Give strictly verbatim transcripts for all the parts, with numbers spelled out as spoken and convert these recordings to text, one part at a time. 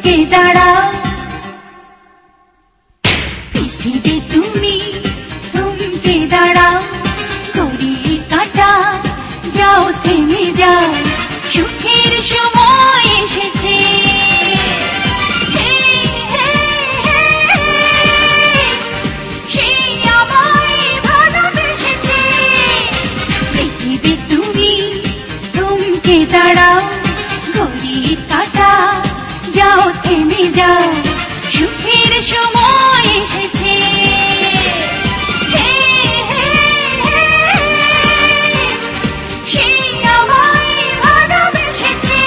থমকে দাঁড়াও পৃথিবী তুমি থমকে দাঁড়াও ঘড়ির কাঁটা যাও থেমে যাও সুখের সময় এসেছে দাঁড়াও ঘড়ির কাঁটা যাও থেমে যাও সুখের সময় এসেছে সেই আমায় ভালোবেসেছে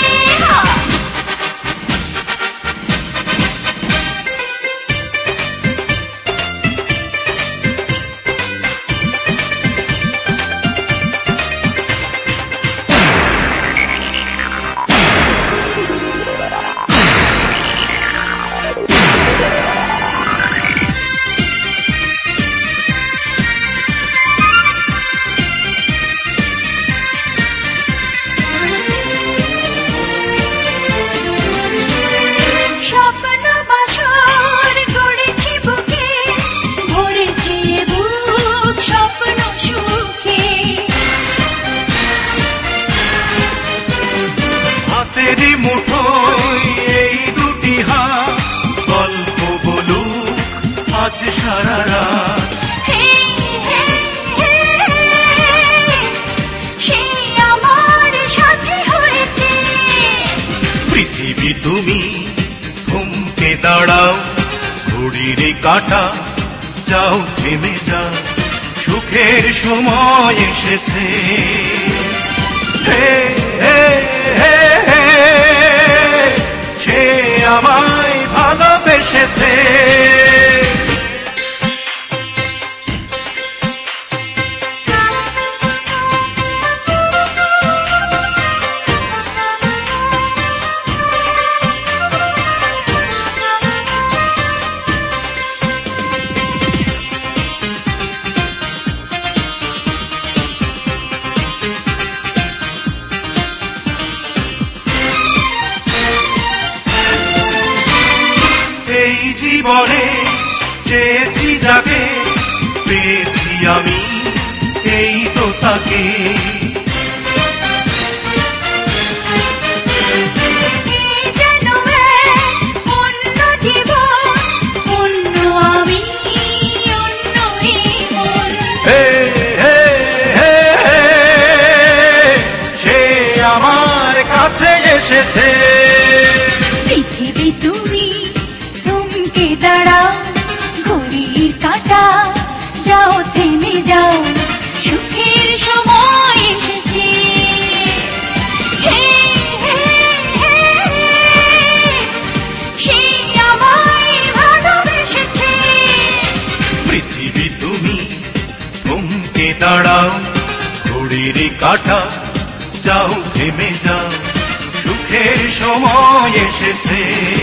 সারা রাত সেই আমার সাথে হয়েছে পৃথিবী তুমি থমকে দাঁড়াও ঘড়ির কাঁটা যাও থেমে যাও সুখের সময় এসেছে হে হে হে হে সে আমায় ভালোবেসেছে জীবনে চেয়েছি যাকে পেয়েছি আমি এই তো তাকে যেন অন্য জীবন অন্য আমি অন্য মন হে হে হে সে আমার কাছে এসেছে পৃথিবী তুমি থমকে দাঁড়াও ঘড়ির কাঁটা যাও থেমে যাও সুখের সময় এসেছে সেই আমায় ভালোবেসেছে পৃথিবী তুমি থমকে দাঁড়াও ঘড়ির কাঁটা যাও থেমে যাও সুখের সময় এসেছে।